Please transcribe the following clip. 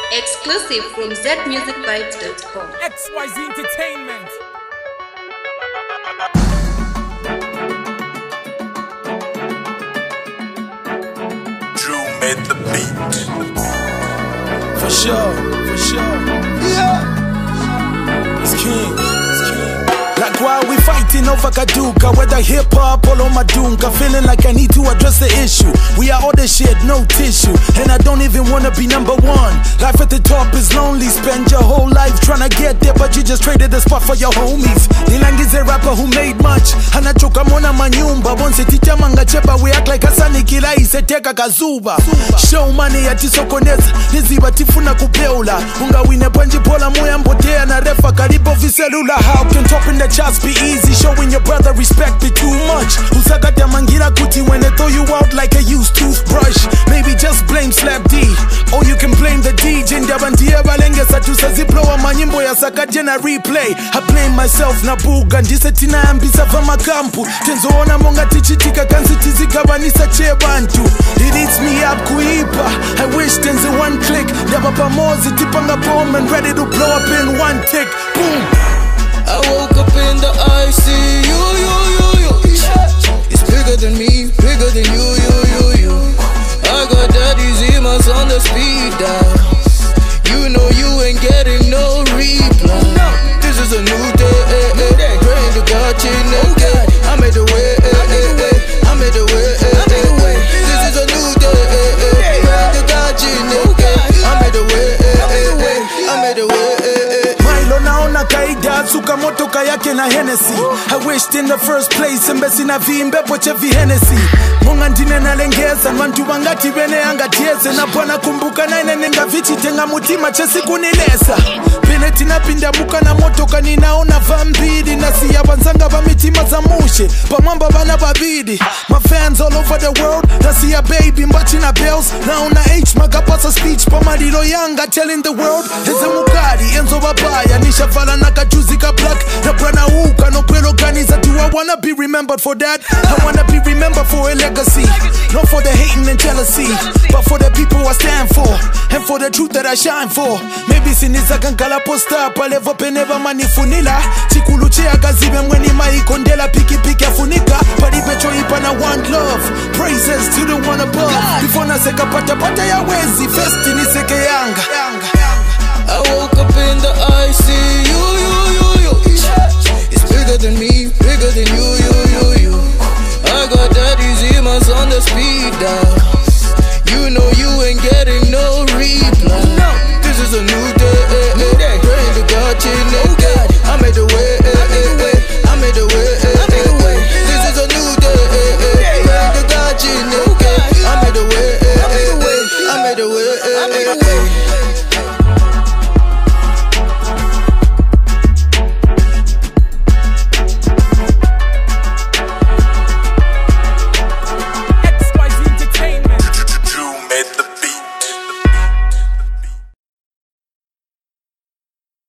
Exclusive from zmusicvibes.com. XYZ Entertainment. Drew made the beat. For sure. Yeah. It's King. Like while we fighting over Kaduka, whether hip hop or on Madunka, feeling like I need to address the issue. We are all the shit, no tissue, and I don't even wanna be number one. Life at the top is lonely, spend your whole life trying to get there, but you just traded the spot for your homies. Nilangi's a rapper who made much, anachoka mona manyumba, bonse ticha manga chepa, we act like Asani Kila iseteka kazuba. Show money atisokoneza, niziba tifuna kupeula, unga wine panji pola moya mbotea na refa karibo viselula. How can top in the charts be easy? Showing your brother respect be too much. Usagata mangira kuti when they throw you out like a used toothbrush. Maybe just blame Slap D, or you can blame the DJ. Ndabandia balenge satusa ziplowa manyimbo ya sakaje na replay. I blame myself na buga ndise tina ambisa vama kampu. Tenzo ona monga tichitika kansi tizikabanisa chebantu. It eats me up kuipa. I wish tenze one click. Ndaba pamozi tipanga bomb and ready to blow up in one tick. Boom. I woke up in the ICU, It's bigger than me, bigger than you. I got daddy's emails on the speed dial. You know you ain't getting no reply. This is a new day, praying to God, I made the way, I made the way. This is a new day, praying to God, I made the way, I made the way. Naona kaida suka motoka yake na Hennessy. I wished in the first place mbesi na vimbe poche vi Hennessy. Munga ndine na lengeza mantu wangati bene anga tieze. Na pwana kumbuka na inenenga vichi tenga mutima chesi kunilesa. Peneti na pinda muka na motoka ninaona vambidi. Na siya wanzanga wa mitima za mushe pamwamba bana babidi. My fans all over the world. Na siya baby mbachi na bells. Naona H magapasa speech pamadilo yanga telling the world. Eze mukari enzo babaya nishavala na kajuzi ka black na brana uka no pelo ganiza. Do I wanna be remembered for that? I wanna be remembered for a legacy, not for the hating and jealousy, but for the people I stand for and for the truth that I shine for. Maybe siniza kankala posta palevo peneva manifunila chikulu chea kazibe mweni maikondela piki piki afunika paripecho ipa na one love. Praises to the one above. Before na seka pata pata ya wezi festi